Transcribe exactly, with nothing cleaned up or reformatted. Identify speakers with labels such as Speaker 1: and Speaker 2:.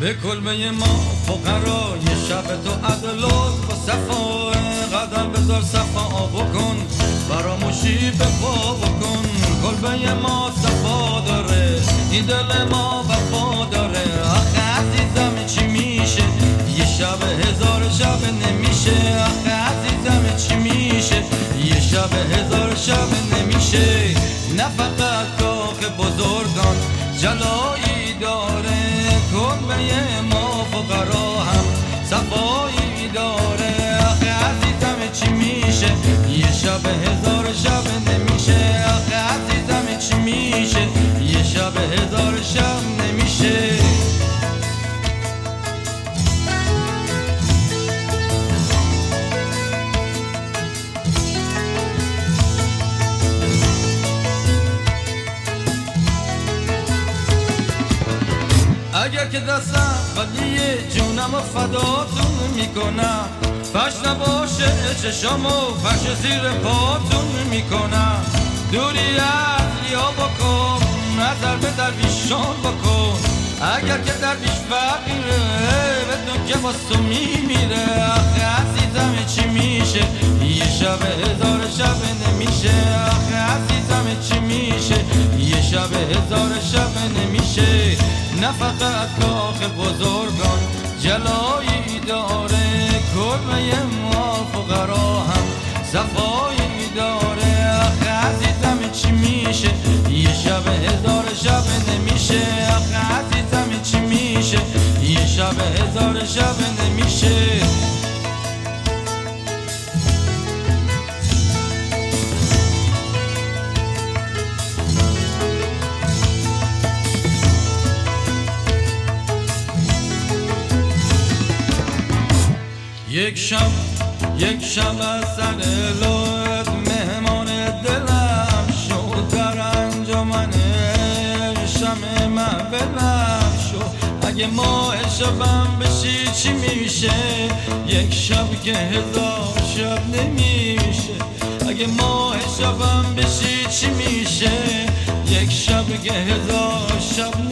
Speaker 1: به کلبه ما فقرا یه شب تو عدل و صفا قدم بذار صفا بکن فراموشی به پا بکن کلبه ما صفا داره این دل ما وفا داره آخه عزیزم چی میشه یه شب هزار شب نمیشه آخه عزیزم چی میشه یه شب هزار شب نمیشه نه فقط کاخ بزرگان جلایی داره کلبه ما فقرا هم صفایی داره آخه عزیزم چی میشه یه شب هزار شب نمیشه آخه عزیزم چی میشه یه شب هزار شب نمیشه اگر که دستم ولی جونم و فداتون میکنم پش نباشه چشام و پش زیر پاتون میکنم دوری از ریا بکن نظر به درویشان بکن اگر که درویش فقیره بدون که باز تو میمیره آخه عزیزم چی میشه یه شب هزار شب نمیشه آخه عزیزم چی میشه یه شب هزار شب نمیشه نه فقط کاخ بزرگان جلایی داره کلبه ما فقرا هم صفایی داره آخه عزیزم چی میشه یه شب هزار شب نمیشه آخه عزیزم چی میشه یه شب هزار شب نمیشه یک شب یک شب از سر لط مهمان دلم شد در انجمن شم محفلم شد اگه ماه شبم بشی چی میشه یک شب که هزار شب نمیشه اگه ماه شبم بشی چی میشه یک شب که هزار شب